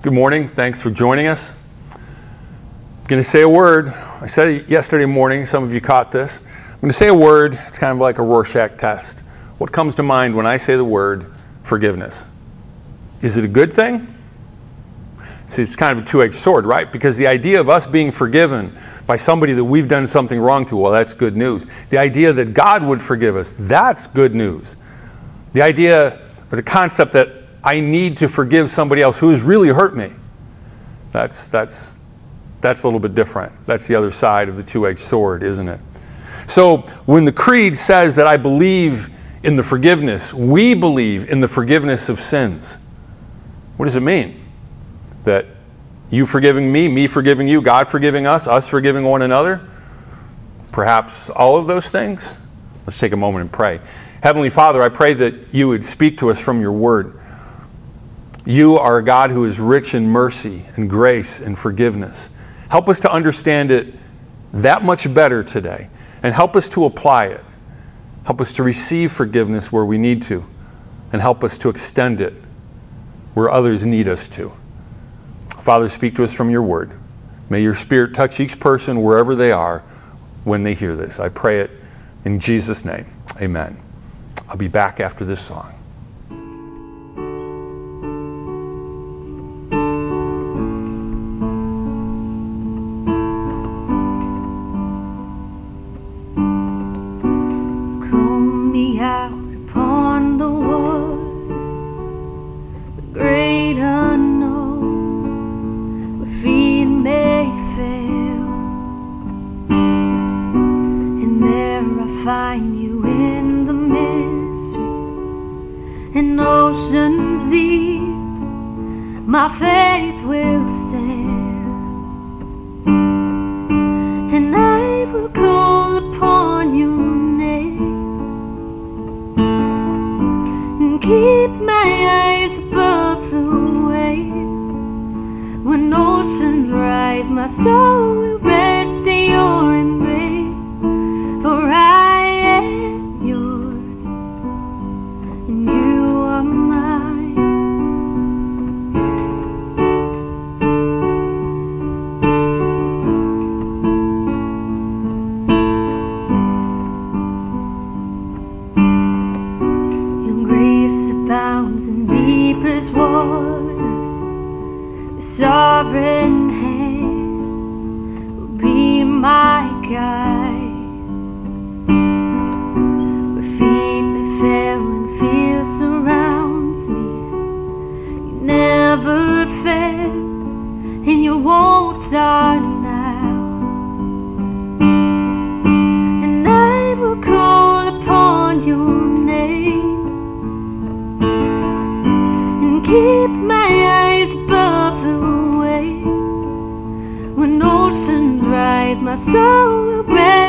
Good morning. Thanks for joining us. I'm going to say a word. I said it yesterday morning. Some of you caught this. I'm going to say a word. It's kind of like a Rorschach test. What comes to mind when I say the word forgiveness? Is it a good thing? See, it's kind of a two-edged sword, right? Because the idea of us being forgiven by somebody that we've done something wrong to, well, that's good news. The idea that God would forgive us, that's good news. The idea or the concept that I need to forgive somebody else who has really hurt me, that's a little bit different. That's the other side of the two-edged sword, isn't it? So when the Creed says that I believe in the forgiveness, we believe in the forgiveness of sins, what does it mean? That you forgiving me forgiving you, God forgiving us forgiving one another? Perhaps all of those things? Let's take a moment and pray. Heavenly Father, I pray that you would speak to us from your word. You are a God who is rich in mercy and grace and forgiveness. Help us to understand it that much better today, and help us to apply it. Help us to receive forgiveness where we need to, and help us to extend it where others need us to. Father, speak to us from your word. May your Spirit touch each person wherever they are when they hear this. I pray it in Jesus' name. Amen. I'll be back after this song. Find you in the mystery, in oceans deep, my faith will sail, and I will call upon your name, and keep my eyes above the waves. When oceans rise, my soul will rest in your embrace, for I am yours, and you are mine. Your grace abounds in deepest waters. Your sovereign hand will be my guide. Surrounds me. You never fail, and you won't start now. And I will call upon your name, and keep my eyes above the waves. When oceans rise, my soul will rest.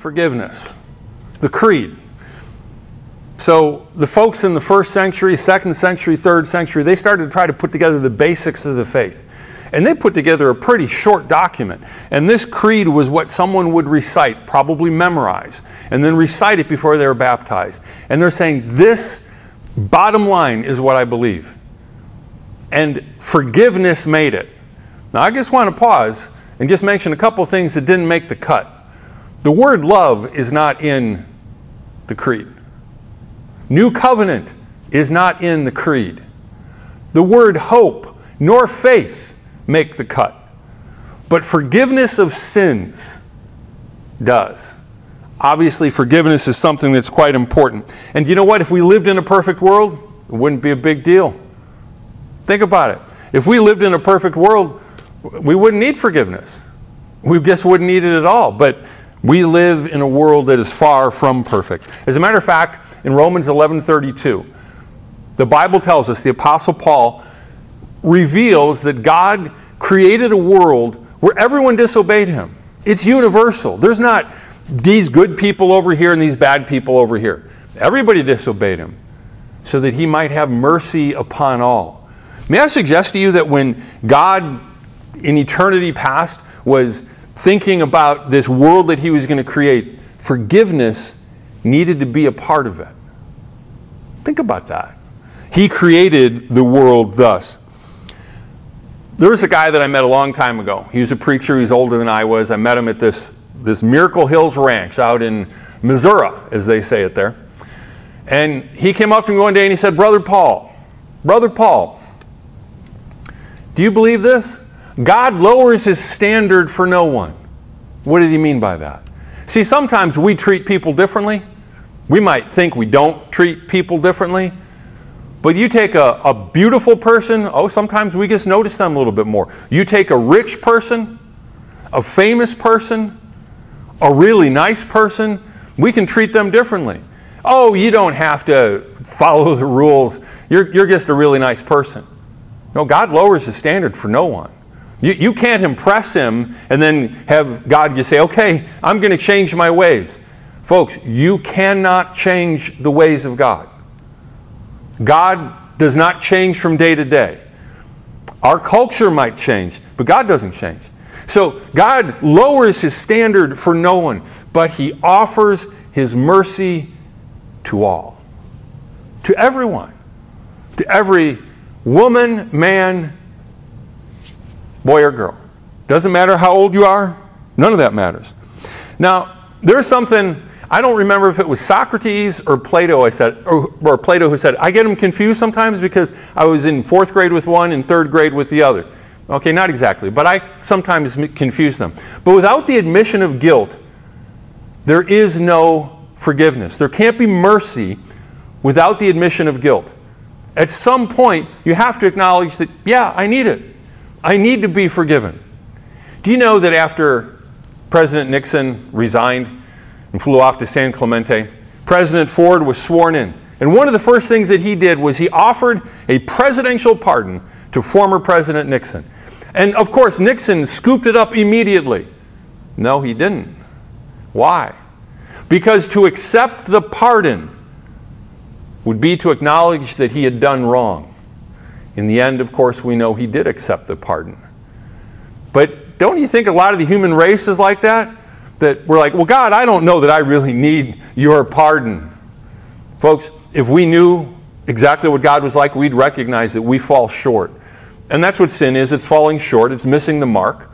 Forgiveness. The creed. So the folks in the 1st century, 2nd century, 3rd century, they started to try to put together the basics of the faith. And they put together a pretty short document. And this creed was what someone would recite, probably memorize, and then recite it before they were baptized. And they're saying, this bottom line is what I believe. And forgiveness made it. Now I just want to pause and just mention a couple things that didn't make the cut. The word love is not in the creed. New covenant is not in the creed. The word hope nor faith make the cut. But forgiveness of sins does. Obviously, forgiveness is something that's quite important. And you know what? If we lived in a perfect world, it wouldn't be a big deal. Think about it. If we lived in a perfect world, we wouldn't need forgiveness. We just wouldn't need it at all. But we live in a world that is far from perfect. As a matter of fact, in Romans 11:32, the Bible tells us, the Apostle Paul reveals that God created a world where everyone disobeyed him. It's universal. There's not these good people over here and these bad people over here. Everybody disobeyed him so that he might have mercy upon all. May I suggest to you that when God in eternity past was thinking about this world that he was going to create, forgiveness needed to be a part of it. Think about that. He created the world thus. There was a guy that I met a long time ago. He was a preacher. He's older than I was. I met him at this Miracle Hills Ranch out in Missouri, as they say it there. And he came up to me one day and he said, Brother Paul, do you believe this? God lowers his standard for no one. What did he mean by that? See, sometimes we treat people differently. We might think we don't treat people differently. But you take a beautiful person, sometimes we just notice them a little bit more. You take a rich person, a famous person, a really nice person, we can treat them differently. Oh, you don't have to follow the rules. You're just a really nice person. No, God lowers his standard for no one. You can't impress him and then have God just say, okay, I'm going to change my ways. Folks, you cannot change the ways of God. God does not change from day to day. Our culture might change, but God doesn't change. So God lowers his standard for no one, but he offers his mercy to all. To everyone. To every woman, man, boy or girl. Doesn't matter how old you are. None of that matters. Now, there's something, I don't remember if it was Socrates or Plato or Plato who said, I get them confused sometimes because I was in 4th grade with one and 3rd grade with the other. Okay, not exactly, but I sometimes confuse them. But without the admission of guilt, there is no forgiveness. There can't be mercy without the admission of guilt. At some point, you have to acknowledge that, yeah, I need it. I need to be forgiven. Do you know that after President Nixon resigned and flew off to San Clemente, President Ford was sworn in. And one of the first things that he did was he offered a presidential pardon to former President Nixon. And of course, Nixon scooped it up immediately. No, he didn't. Why? Because to accept the pardon would be to acknowledge that he had done wrong. In the end, of course, we know he did accept the pardon. But don't you think a lot of the human race is like that? That we're like, well, God, I don't know that I really need your pardon. Folks, if we knew exactly what God was like, we'd recognize that we fall short. And that's what sin is. It's falling short. It's missing the mark.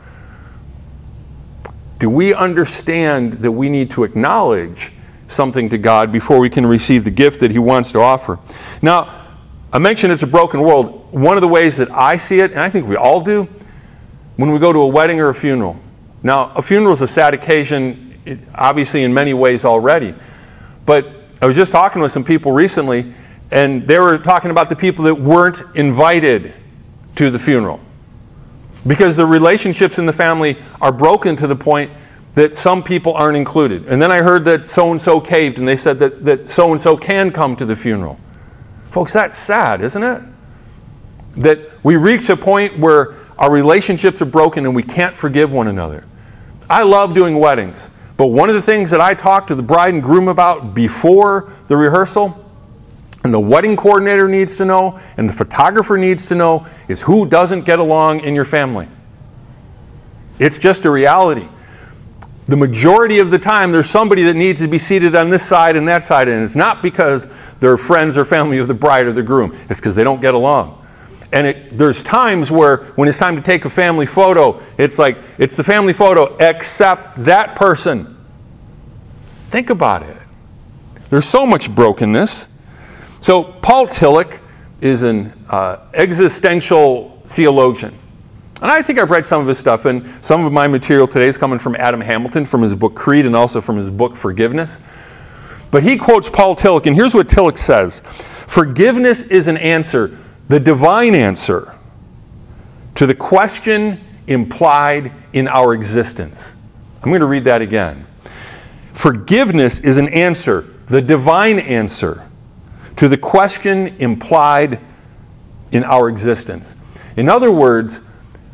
Do we understand that we need to acknowledge something to God before we can receive the gift that he wants to offer? Now, I mentioned it's a broken world. One of the ways that I see it, and I think we all do, when we go to a wedding or a funeral. Now, a funeral is a sad occasion, obviously in many ways already. But I was just talking with some people recently, and they were talking about the people that weren't invited to the funeral. Because the relationships in the family are broken to the point that some people aren't included. And then I heard that so-and-so caved, and they said that so-and-so can come to the funeral. Folks, that's sad, isn't it? That we reach a point where our relationships are broken and we can't forgive one another. I love doing weddings, But one of the things that I talk to the bride and groom about before the rehearsal, and the wedding coordinator needs to know, and the photographer needs to know, is who doesn't get along in your family. It's just a reality. The majority of the time, there's somebody that needs to be seated on this side and that side, and it's not because they're friends or family of the bride or the groom. It's because they don't get along. And there's times where, when it's time to take a family photo, it's like, it's the family photo except that person. Think about it. There's so much brokenness. So Paul Tillich is an existential theologian. And I think I've read some of his stuff, and some of my material today is coming from Adam Hamilton, from his book Creed, and also from his book Forgiveness. But he quotes Paul Tillich, and here's what Tillich says. Forgiveness is an answer, the divine answer, to the question implied in our existence. I'm going to read that again. Forgiveness is an answer, the divine answer, to the question implied in our existence. In other words,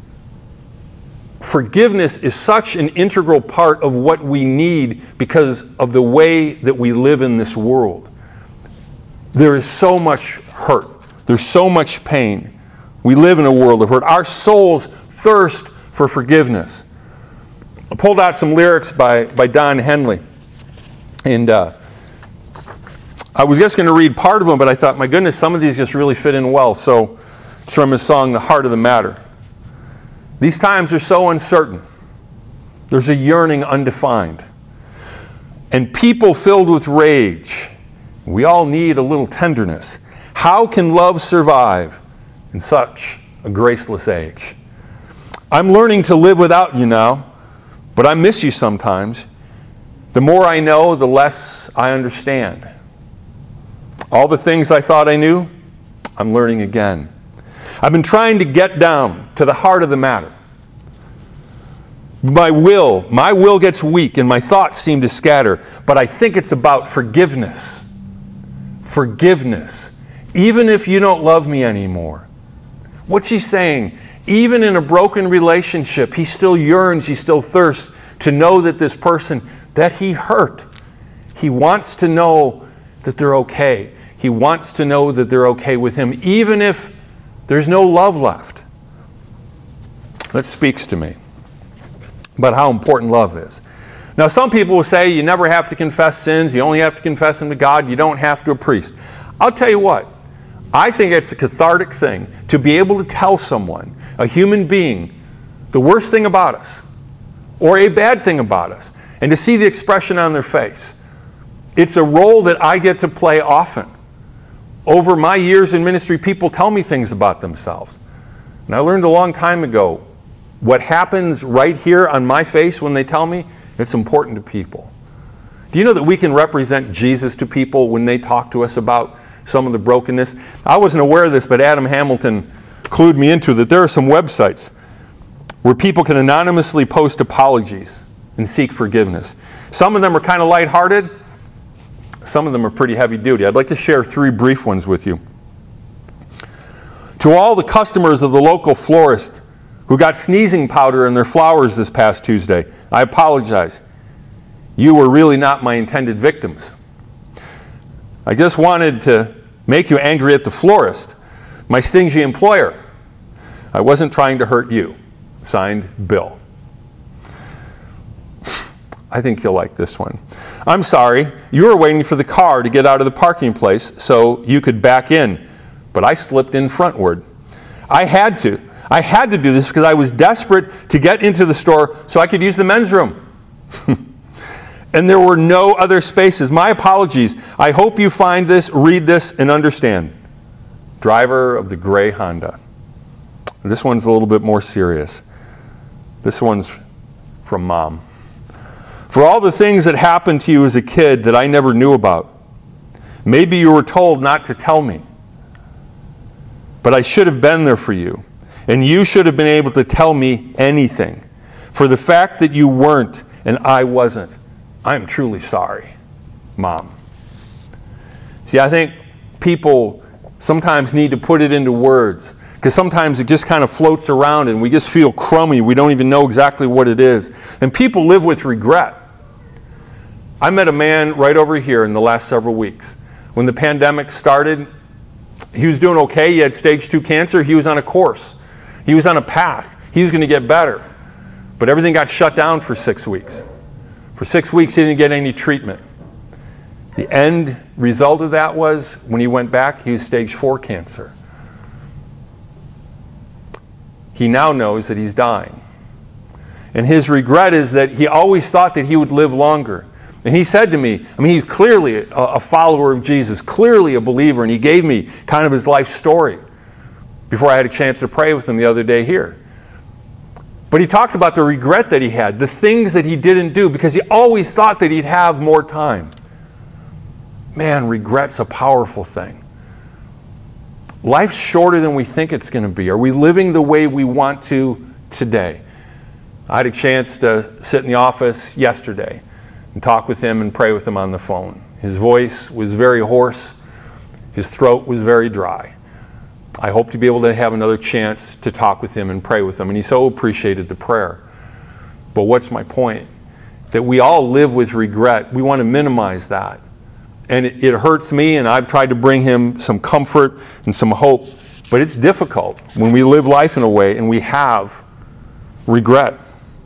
forgiveness is such an integral part of what we need because of the way that we live in this world. There is so much hurt. There's so much pain. We live in a world of hurt. Our souls thirst for forgiveness. I pulled out some lyrics by Don Henley. And I was just going to read part of them, but I thought, my goodness, some of these just really fit in well. So it's from his song, The Heart of the Matter. These times are so uncertain. There's a yearning undefined. And people filled with rage. We all need a little tenderness. How can love survive in such a graceless age? I'm learning to live without you now, but I miss you sometimes. The more I know, the less I understand. All the things I thought I knew, I'm learning again. I've been trying to get down to the heart of the matter. My will gets weak and my thoughts seem to scatter, but I think it's about forgiveness. Forgiveness. Even if you don't love me anymore. What's he saying? Even in a broken relationship, he still yearns, he still thirsts to know that this person that he hurt, he wants to know that they're okay. He wants to know that they're okay with him, even if there's no love left. That speaks to me about how important love is. Now, some people will say you never have to confess sins. You only have to confess them to God. You don't have to a priest. I'll tell you what. I think it's a cathartic thing to be able to tell someone, a human being, the worst thing about us or a bad thing about us, and to see the expression on their face. It's a role that I get to play often. Over my years in ministry, people tell me things about themselves. And I learned a long time ago, what happens right here on my face when they tell me, it's important to people. Do you know that we can represent Jesus to people when they talk to us about some of the brokenness? I wasn't aware of this, but Adam Hamilton clued me into that there are some websites where people can anonymously post apologies and seek forgiveness. Some of them are kind of lighthearted. Some of them are pretty heavy duty. I'd like to share 3 brief ones with you. To all the customers of the local florist who got sneezing powder in their flowers this past Tuesday, I apologize. You were really not my intended victims. I just wanted to make you angry at the florist, my stingy employer. I wasn't trying to hurt you. Signed, Bill. I think you'll like this one. I'm sorry, you were waiting for the car to get out of the parking place so you could back in, but I slipped in frontward. I had to do this because I was desperate to get into the store so I could use the men's room. And there were no other spaces. My apologies. I hope you find this, read this, and understand. Driver of the gray Honda. This one's a little bit more serious. This one's from Mom. For all the things that happened to you as a kid that I never knew about, maybe you were told not to tell me. But I should have been there for you. And you should have been able to tell me anything. For the fact that you weren't and I wasn't, I am truly sorry, Mom. See, I think people sometimes need to put it into words, because sometimes it just kind of floats around and we just feel crummy. We don't even know exactly what it is. And people live with regret. I met a man right over here in the last several weeks. When the pandemic started, he was doing okay. He had stage 2 cancer. He was on a course. He was on a path. He was going to get better. But everything got shut down for 6 weeks. For 6 weeks, he didn't get any treatment. The end result of that was, when he went back, he was stage 4 cancer. He now knows that he's dying. And his regret is that he always thought that he would live longer. And he said to me, he's clearly a follower of Jesus, clearly a believer, and he gave me kind of his life story before I had a chance to pray with him the other day here. But he talked about the regret that he had, the things that he didn't do, because he always thought that he'd have more time. Man, regret's a powerful thing. Life's shorter than we think it's going to be. Are we living the way we want to today? I had a chance to sit in the office yesterday and talk with him and pray with him on the phone. His voice was very hoarse. His throat was very dry. I hope to be able to have another chance to talk with him and pray with him. And he so appreciated the prayer. But what's my point? That we all live with regret. We want to minimize that. And it hurts me, and I've tried to bring him some comfort and some hope. But it's difficult when we live life in a way and we have regret.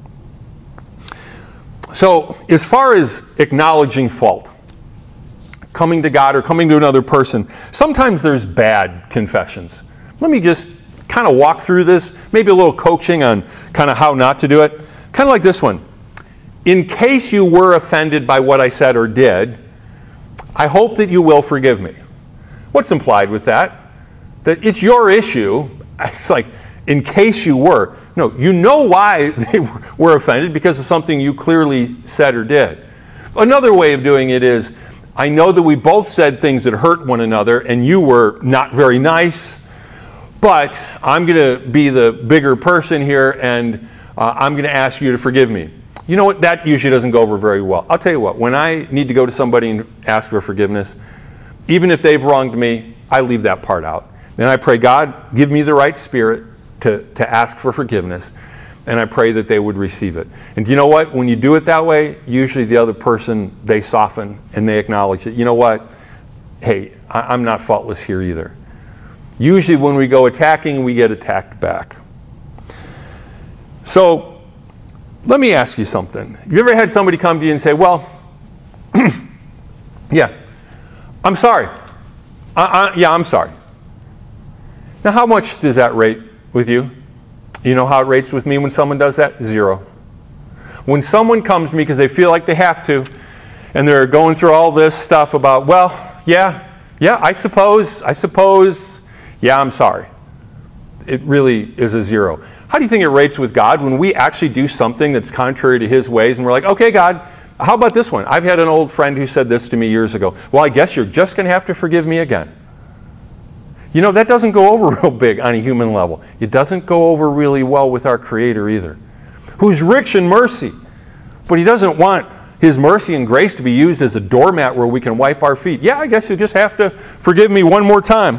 So, as far as acknowledging fault, coming to God or coming to another person, sometimes there's bad confessions. Let me just kind of walk through this, maybe a little coaching on kind of how not to do it. Kind of like this one. In case you were offended by what I said or did, I hope that you will forgive me. What's implied with that? That it's your issue. It's like, in case you were. No, you know why they were offended, because of something you clearly said or did. Another way of doing it is, I know that we both said things that hurt one another and you were not very nice, but I'm going to be the bigger person here and I'm going to ask you to forgive me. You know what? That usually doesn't go over very well. I'll tell you what, when I need to go to somebody and ask for forgiveness, even if they've wronged me, I leave that part out. Then I pray, God, give me the right spirit to ask for forgiveness, and I pray that they would receive it. And do you know what? When you do it that way, usually the other person, they soften and they acknowledge that, you know what? Hey, I'm not faultless here either. Usually when we go attacking, we get attacked back. So, let me ask you something. You ever had somebody come to you and say, well, yeah, I'm sorry. Yeah, I'm sorry. Now, how much does that rate with you? You know how it rates with me when someone does that? 0. When someone comes to me because they feel like they have to, and they're going through all this stuff about, well, yeah, I suppose, yeah, I'm sorry. It really is a 0. How do you think it rates with God when we actually do something that's contrary to His ways, and we're like, okay, God, how about this one? I've had an old friend who said this to me years ago. Well, I guess you're just going to have to forgive me again. You know, that doesn't go over real big on a human level. It doesn't go over really well with our Creator either, who's rich in mercy. But He doesn't want His mercy and grace to be used as a doormat where we can wipe our feet. Yeah, I guess you just have to forgive me one more time.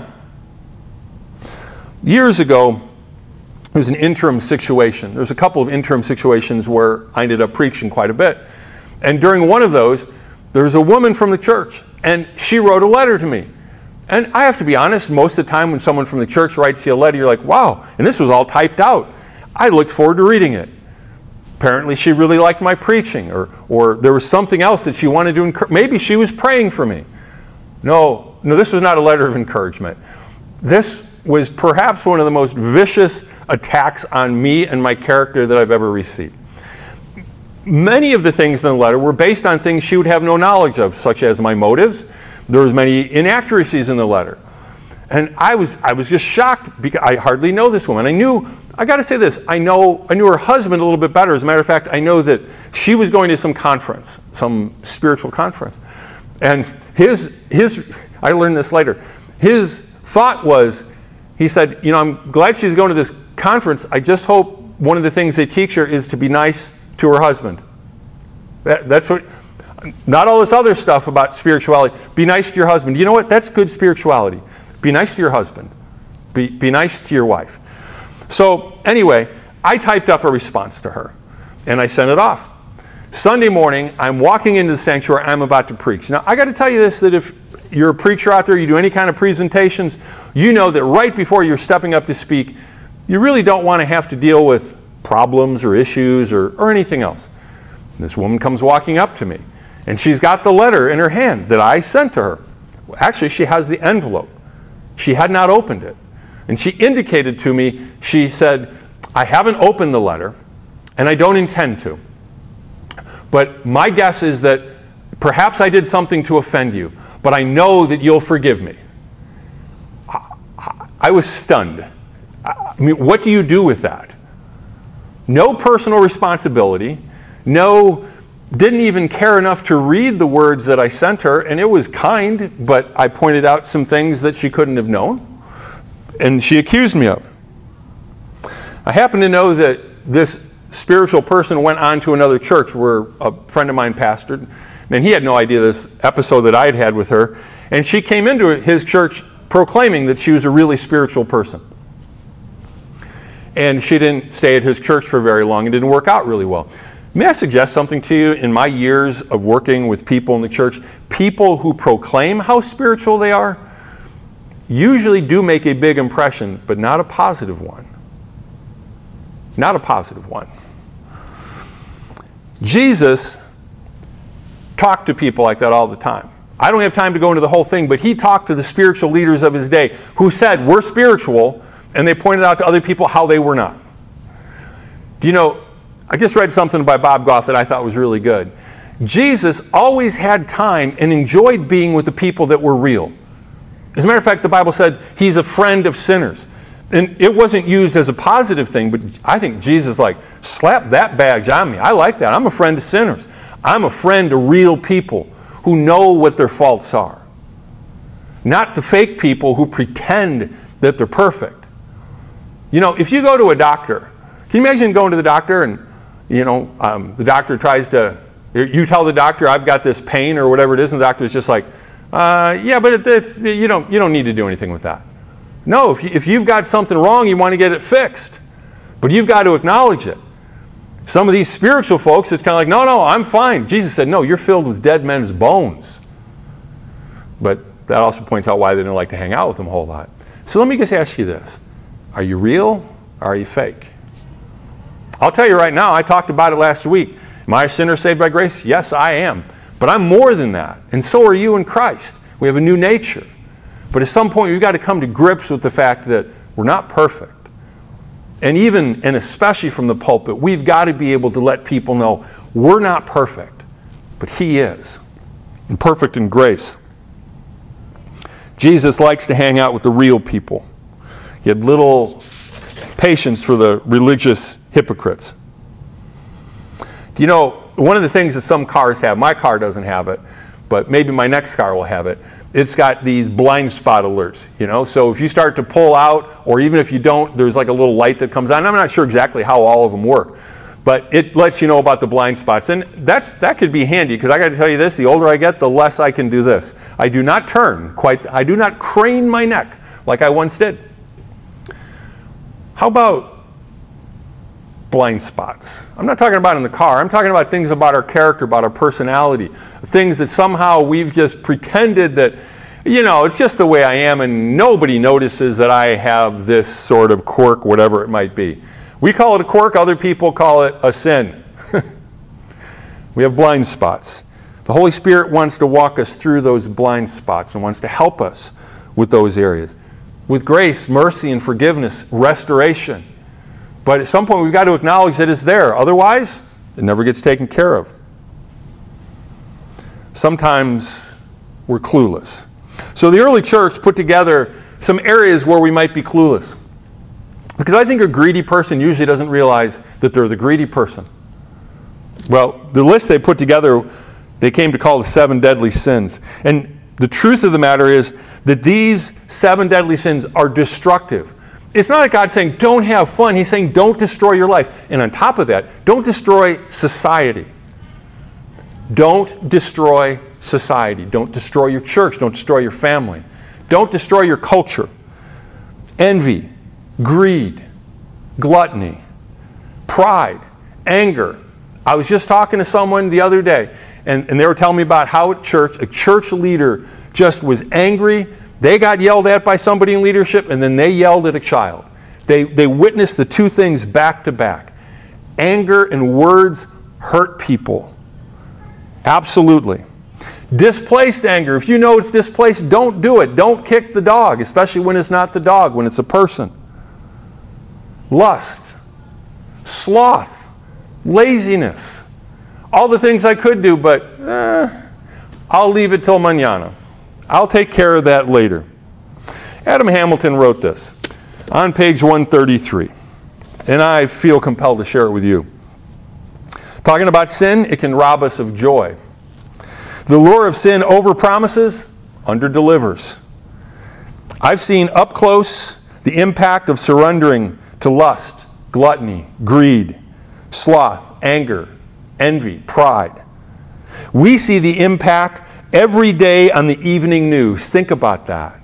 Years ago, there was an interim situation. There was a couple of interim situations where I ended up preaching quite a bit. And during one of those, there was a woman from the church, and she wrote a letter to me. And I have to be honest, most of the time when someone from the church writes you a letter, you're like, wow, and this was all typed out. I looked forward to reading it. Apparently she really liked my preaching, or there was something else that she wanted to encourage. Maybe she was praying for me. No, this was not a letter of encouragement. This was perhaps one of the most vicious attacks on me and my character that I've ever received. Many of the things in the letter were based on things she would have no knowledge of, such as my motives. There was many inaccuracies in the letter. And I was just shocked because I hardly know this woman. I got to say this, I knew her husband a little bit better. As a matter of fact, I know that she was going to some conference, some spiritual conference. And I learned this later, his thought was, he said, I'm glad she's going to this conference. I just hope one of the things they teach her is to be nice to her husband. That's what, not all this other stuff about spirituality. Be nice to your husband. You know what? That's good spirituality. Be nice to your husband. Be nice to your wife. So anyway, I typed up a response to her, and I sent it off. Sunday morning, I'm walking into the sanctuary, I'm about to preach. Now, I got to tell you this, that if you're a preacher out there, you do any kind of presentations, you know that right before you're stepping up to speak, you really don't want to have to deal with problems or issues or anything else. This woman comes walking up to me, and she's got the letter in her hand that I sent to her. Actually, she has the envelope. She had not opened it. And she indicated to me, she said, I haven't opened the letter, and I don't intend to. But my guess is that perhaps I did something to offend you, but I know that you'll forgive me. I was stunned. I mean, what do you do with that? No personal responsibility. Didn't even care enough to read the words that I sent her, and it was kind, but I pointed out some things that she couldn't have known, and she accused me of. I happen to know that this spiritual person went on to another church where a friend of mine pastored, and he had no idea this episode that I had had with her, and she came into his church proclaiming that she was a really spiritual person. And she didn't stay at his church for very long and didn't work out really well. May I suggest something to you? In my years of working with people in the church, people who proclaim how spiritual they are usually do make a big impression, but not a positive one. Not a positive one. Jesus talked to people like that all the time. I don't have time to go into the whole thing, but he talked to the spiritual leaders of his day who said, we're spiritual, and they pointed out to other people how they were not. Do you know, I just read something by Bob Goff that I thought was really good. Jesus always had time and enjoyed being with the people that were real. As a matter of fact, the Bible said he's a friend of sinners. And it wasn't used as a positive thing, but I think Jesus slapped that badge on me. I like that. I'm a friend of sinners. I'm a friend of real people who know what their faults are. Not the fake people who pretend that they're perfect. You know, if you go to a doctor, can you imagine going to the doctor and the doctor tries to, you tell the doctor, I've got this pain or whatever it is, and the doctor's just like, yeah, but it's you don't need to do anything with that. No, if you've got something wrong, you want to get it fixed. But you've got to acknowledge it. Some of these spiritual folks, it's kind of like, no, I'm fine. Jesus said, no, you're filled with dead men's bones. But that also points out why they don't like to hang out with them a whole lot. So let me just ask you this. Are you real or are you fake? I'll tell you right now, I talked about it last week. Am I a sinner saved by grace? Yes, I am. But I'm more than that. And so are you in Christ. We have a new nature. But at some point, we've got to come to grips with the fact that we're not perfect. And even, and especially from the pulpit, we've got to be able to let people know we're not perfect, but He is. And perfect in grace. Jesus likes to hang out with the real people. He had little patience for the religious hypocrites. Do you know, one of the things that some cars have, my car doesn't have it, but maybe my next car will have it, it's got these blind spot alerts, so if you start to pull out, or even if you don't, there's like a little light that comes on. I'm not sure exactly how all of them work, but it lets you know about the blind spots. And that could be handy, because I got to tell you this, the older I get, the less I can do this. I do not I do not crane my neck like I once did. How about blind spots? I'm not talking about in the car. I'm talking about things about our character, about our personality, things that somehow we've just pretended that, it's just the way I am and nobody notices that I have this sort of quirk, whatever it might be. We call it a quirk, other people call it a sin. We have blind spots. The Holy Spirit wants to walk us through those blind spots and wants to help us with those areas. With grace, mercy, and forgiveness, restoration. But at some point, we've got to acknowledge that it's there. Otherwise, it never gets taken care of. Sometimes we're clueless. So the early church put together some areas where we might be clueless. Because I think a greedy person usually doesn't realize that they're the greedy person. Well, the list they put together, they came to call the 7 deadly sins. And the truth of the matter is that these 7 deadly sins are destructive. It's not like God's saying, don't have fun. He's saying, don't destroy your life. And on top of that, don't destroy society. Don't destroy society. Don't destroy your church. Don't destroy your family. Don't destroy your culture. Envy, greed, gluttony, pride, anger, I was just talking to someone the other day, and they were telling me about how at church, a church leader just was angry. They got yelled at by somebody in leadership, and then they yelled at a child. They witnessed the two things back to back. Anger and words hurt people. Absolutely. Displaced anger. If you know it's displaced, don't do it. Don't kick the dog, especially when it's not the dog, when it's a person. Lust. Sloth. Laziness. All the things I could do, but I'll leave it till mañana. I'll take care of that later. Adam Hamilton wrote this on page 133, and I feel compelled to share it with you. Talking about sin, it can rob us of joy. The lure of sin overpromises, underdelivers. I've seen up close the impact of surrendering to lust, gluttony, greed, sloth, anger, envy, pride. We see the impact every day on the evening news. Think about that.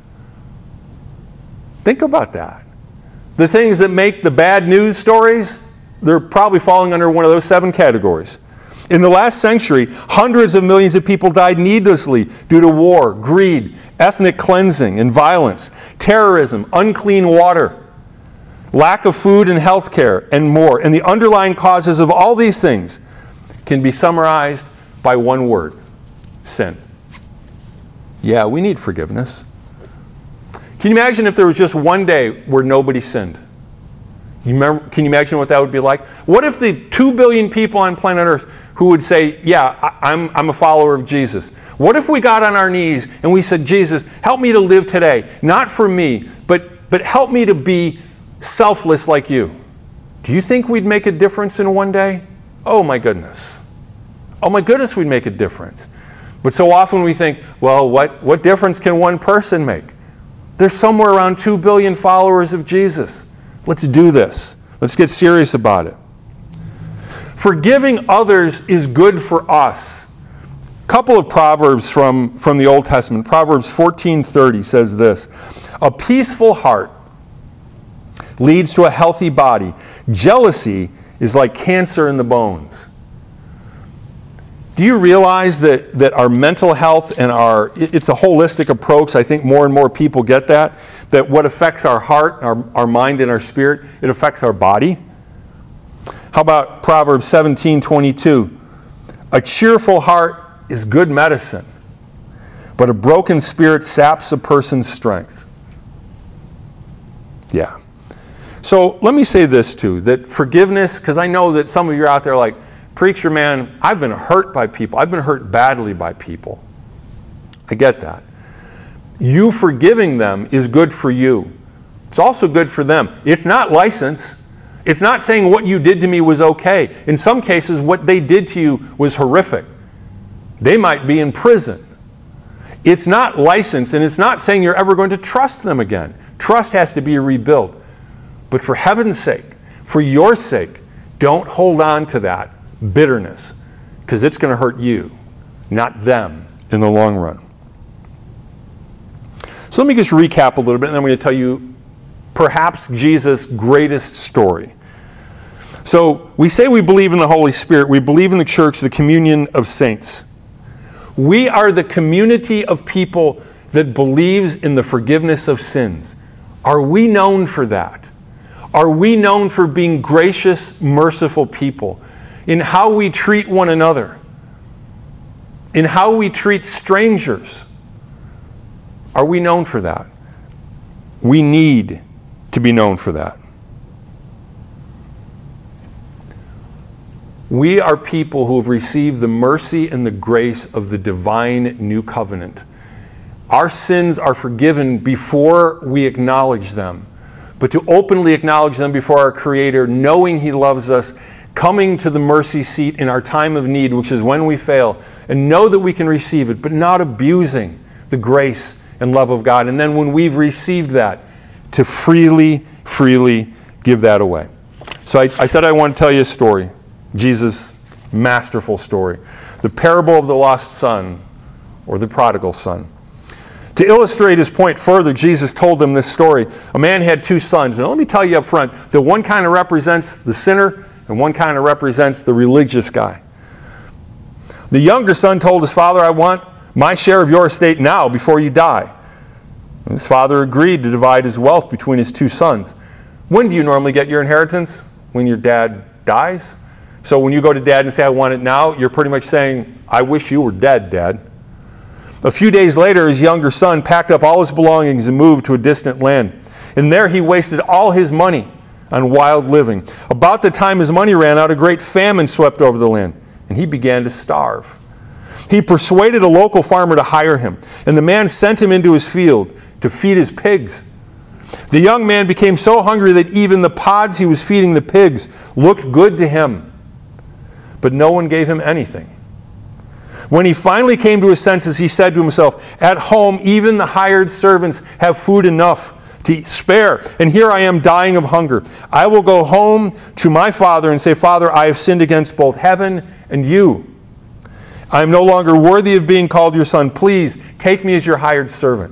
Think about that. The things that make the bad news stories, they're probably falling under one of those 7 categories. In the last century, hundreds of millions of people died needlessly due to war, greed, ethnic cleansing, and violence, terrorism, unclean water, lack of food and health care, and more. And the underlying causes of all these things can be summarized by one word: sin. Yeah, we need forgiveness. Can you imagine if there was just one day where nobody sinned? Can you imagine what that would be like? What if the 2 billion people on planet Earth who would say, yeah, I'm a follower of Jesus? What if we got on our knees and we said, Jesus, help me to live today, not for me, but help me to be selfless like you? Do you think we'd make a difference in one day? Oh my goodness. Oh my goodness, we'd make a difference. But so often we think, well, what difference can one person make? There's somewhere around 2 billion followers of Jesus. Let's do this. Let's get serious about it. Forgiving others is good for us. A couple of proverbs from the Old Testament. Proverbs 14:30 says this: a peaceful heart leads to a healthy body. Jealousy is like cancer in the bones. Do you realize that our mental health and it's a holistic approach? I think more and more people get that what affects our heart, our mind, and our spirit, it affects our body. How about Proverbs 17:22? A cheerful heart is good medicine, but a broken spirit saps a person's strength. Yeah. So let me say this too, that forgiveness, because I know that some of you are out there like, preacher man, I've been hurt by people. I've been hurt badly by people. I get that. You forgiving them is good for you. It's also good for them. It's not license. It's not saying what you did to me was okay. In some cases, what they did to you was horrific. They might be in prison. It's not license, and it's not saying you're ever going to trust them again. Trust has to be rebuilt. But for heaven's sake, for your sake, don't hold on to that bitterness, because it's going to hurt you, not them, in the long run. So let me just recap a little bit, and then I'm going to tell you perhaps Jesus' greatest story. So we say we believe in the Holy Spirit. We believe in the church, the communion of saints. We are the community of people that believes in the forgiveness of sins. Are we known for that? Are we known for being gracious, merciful people? In how we treat one another, in how we treat strangers. Are we known for that? We need to be known for that. We are people who have received the mercy and the grace of the divine new covenant. Our sins are forgiven before we acknowledge them. But to openly acknowledge them before our Creator, knowing He loves us, coming to the mercy seat in our time of need, which is when we fail, and know that we can receive it, but not abusing the grace and love of God. And then when we've received that, to freely give that away. So I said I want to tell you a story, Jesus' masterful story, the parable of the lost son, or the prodigal son. To illustrate his point further, Jesus told them this story. A man had 2 sons. Now let me tell you up front that one kind of represents the sinner and one kind of represents the religious guy. The younger son told his father, I want my share of your estate now before you die. And his father agreed to divide his wealth between his two sons. When do you normally get your inheritance? When your dad dies? So when you go to dad and say, I want it now, you're pretty much saying, I wish you were dead, Dad. A few days later, his younger son packed up all his belongings and moved to a distant land. And there he wasted all his money on wild living. About the time his money ran out, a great famine swept over the land, and he began to starve. He persuaded a local farmer to hire him, and the man sent him into his field to feed his pigs. The young man became so hungry that even the pods he was feeding the pigs looked good to him. But no one gave him anything. When he finally came to his senses, he said to himself, at home, even the hired servants have food enough to spare, and here I am dying of hunger. I will go home to my father and say, Father, I have sinned against both heaven and you. I am no longer worthy of being called your son. Please take me as your hired servant.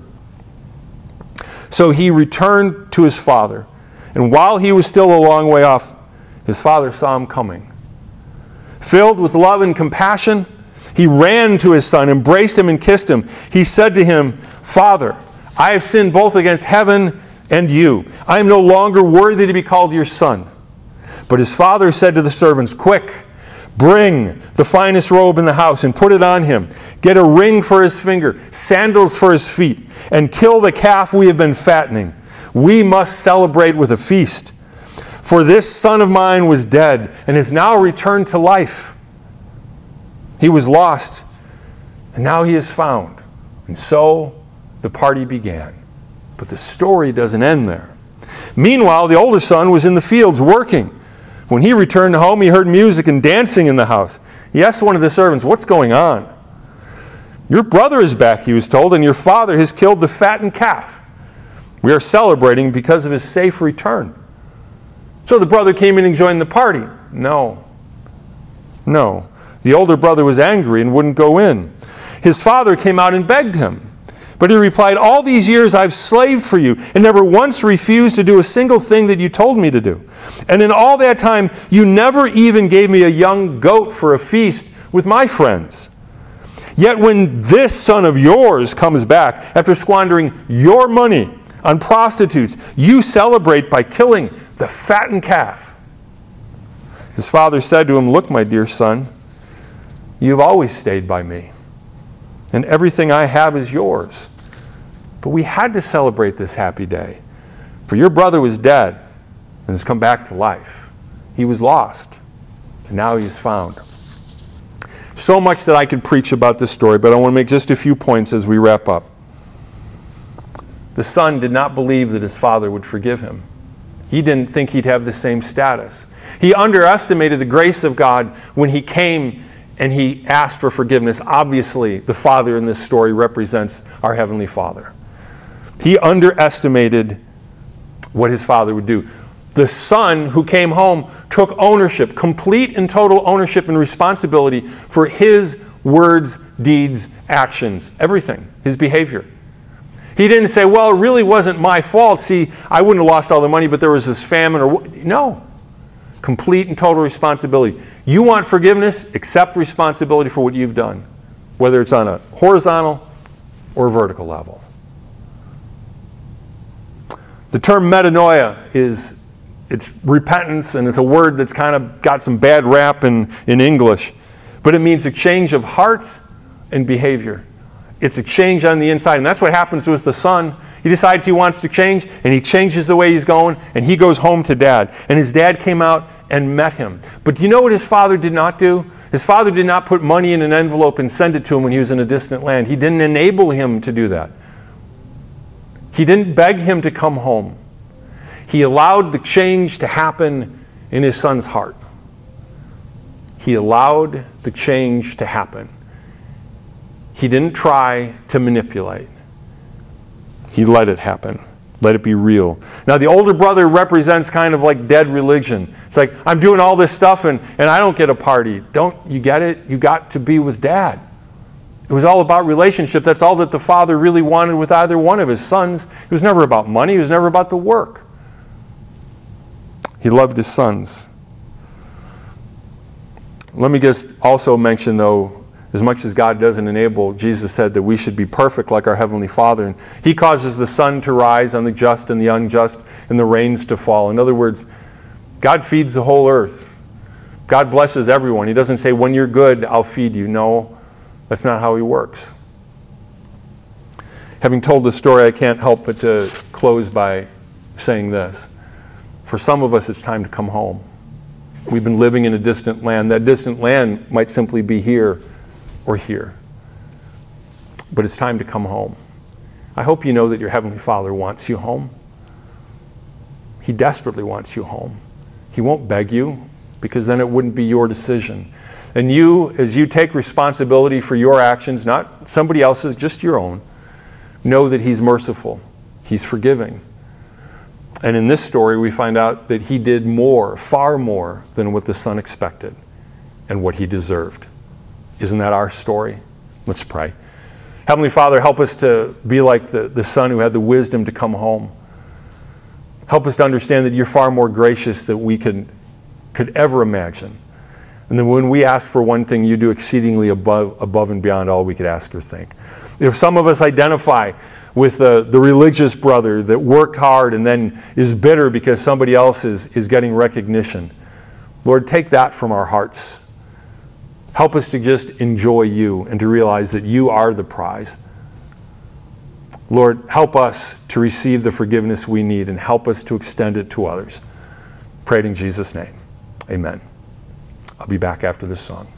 So he returned to his father, and while he was still a long way off, his father saw him coming. Filled with love and compassion, he ran to his son, embraced him, and kissed him. He said to him, Father, I have sinned both against heaven and you. I am no longer worthy to be called your son. But his father said to the servants, Quick, bring the finest robe in the house and put it on him. Get a ring for his finger, sandals for his feet, and kill the calf we have been fattening. We must celebrate with a feast. For this son of mine was dead and has now returned to life. He was lost, and now he is found. And so the party began. But the story doesn't end there. Meanwhile, the older son was in the fields working. When he returned home, he heard music and dancing in the house. He asked one of the servants, What's going on? Your brother is back, he was told, and your father has killed the fattened calf. We are celebrating because of his safe return. So the brother came in and joined the party. No. The older brother was angry and wouldn't go in. His father came out and begged him. But he replied, All these years I've slaved for you and never once refused to do a single thing that you told me to do. And in all that time, you never even gave me a young goat for a feast with my friends. Yet when this son of yours comes back after squandering your money on prostitutes, you celebrate by killing the fattened calf. His father said to him, Look, my dear son, you've always stayed by me, and everything I have is yours. But we had to celebrate this happy day, for your brother was dead and has come back to life. He was lost, and now he is found. So much that I could preach about this story, but I want to make just a few points as we wrap up. The son did not believe that his father would forgive him. He didn't think he'd have the same status. He underestimated the grace of God when he came and he asked for forgiveness. Obviously, the father in this story represents our Heavenly Father. He underestimated what his father would do. The son who came home took ownership, complete and total ownership and responsibility for his words, deeds, actions, everything, his behavior. He didn't say, well, it really wasn't my fault. See, I wouldn't have lost all the money, but there was this famine. No. Complete and total responsibility. You want forgiveness? Accept responsibility for what you've done, whether it's on a horizontal or a vertical level. The term metanoia it's repentance, and it's a word that's kind of got some bad rap in English, but it means a change of hearts and behavior. It's a change on the inside, and that's what happens with the son. He decides he wants to change, and he changes the way he's going, and he goes home to dad. And his dad came out and met him. But do you know what his father did not do? His father did not put money in an envelope and send it to him when he was in a distant land. He didn't enable him to do that. He didn't beg him to come home. He allowed the change to happen in his son's heart. He allowed the change to happen. He didn't try to manipulate. He let it happen. Let it be real. Now, the older brother represents kind of like dead religion. It's like, I'm doing all this stuff and I don't get a party. Don't you get it? You got to be with dad. It was all about relationship. That's all that the father really wanted with either one of his sons. It was never about money. It was never about the work. He loved his sons. Let me just also mention, though, as much as God doesn't enable, Jesus said that we should be perfect like our Heavenly Father. And He causes the sun to rise on the just and the unjust and the rains to fall. In other words, God feeds the whole earth. God blesses everyone. He doesn't say, when you're good, I'll feed you. No, that's not how He works. Having told this story, I can't help but to close by saying this. For some of us, it's time to come home. We've been living in a distant land. That distant land might simply be here or here. But it's time to come home. I hope you know that your Heavenly Father wants you home. He desperately wants you home. He won't beg you, because then it wouldn't be your decision. And you, as you take responsibility for your actions, not somebody else's, just your own, know that He's merciful. He's forgiving. And in this story, we find out that He did more, far more than what the son expected and what he deserved. Isn't that our story? Let's pray. Heavenly Father, help us to be like the son who had the wisdom to come home. Help us to understand that You're far more gracious than we could ever imagine. And then when we ask for one thing, You do exceedingly above and beyond all we could ask or think. If some of us identify with the religious brother that worked hard and then is bitter because somebody else is getting recognition, Lord, take that from our hearts. Help us to just enjoy You and to realize that You are the prize. Lord, help us to receive the forgiveness we need and help us to extend it to others. Pray it in Jesus' name. Amen. I'll be back after this song.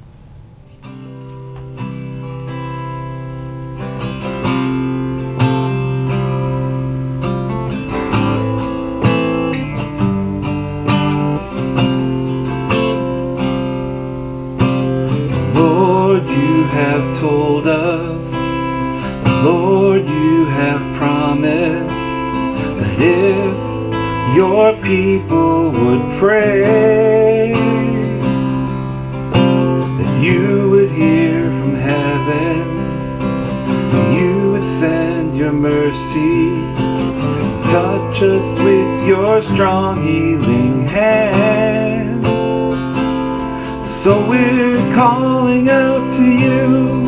Lord, You have told us, Lord, You have promised that if Your people would pray, that You would hear from heaven, and You would send Your mercy, touch us with Your strong healing hand. So we're calling out to You,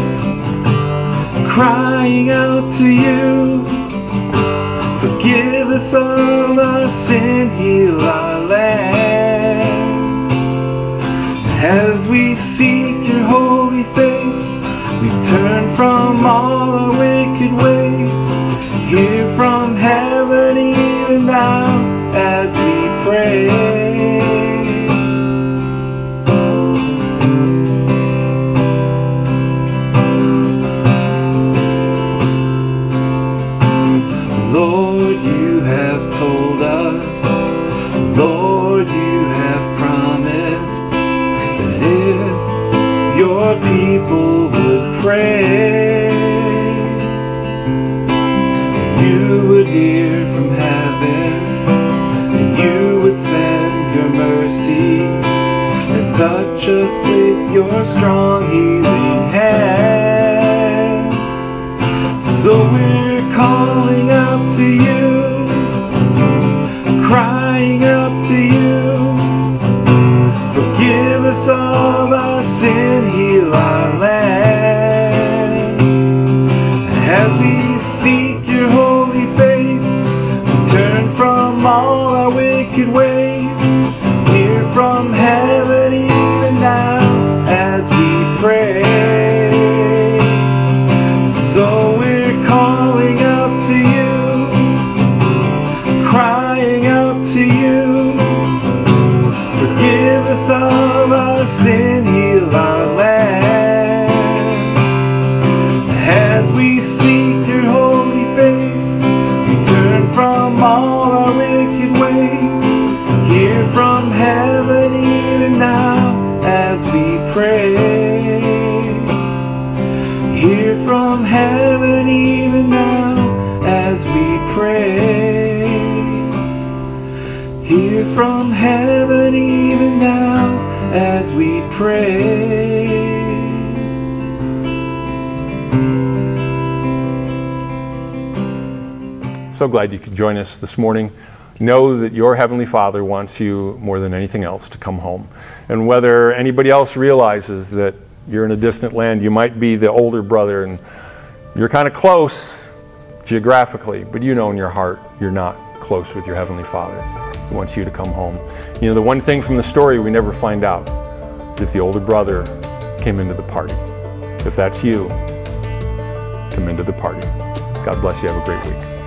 crying out to You. Forgive us of our sin, heal our land. As we seek Your holy face, we turn from all our wicked ways. Hear from heaven even now as we pray. Lord, You have told us, Lord, You have promised that if Your people would pray, that You would hear from heaven, and You would send Your mercy, and touch us with Your strong healing hand. So we're calling out to You, crying out to You. Forgive us of our sin, heal our land. As we seek Your holy face, we turn from all our wicked ways. Hear from heaven even now as we pray. So we're calling out to You, crying out to You. Forgive us of our sin, heal our land. As we seek Your holy face, we turn from all our wicked ways. Hear from heaven even now as we pray. Hear from heaven even now as we pray. Hear from heaven even now as we pray. So glad you could join us this morning. know that your Heavenly Father wants you more than anything else to come home. And whether anybody else realizes that you're in a distant land, you might be the older brother and you're kind of close geographically, but you know in your heart you're not close with your Heavenly Father. He wants you to come home. You know, the one thing from the story we never find out is if the older brother came into the party. If that's you, come into the party. God bless you. Have a great week.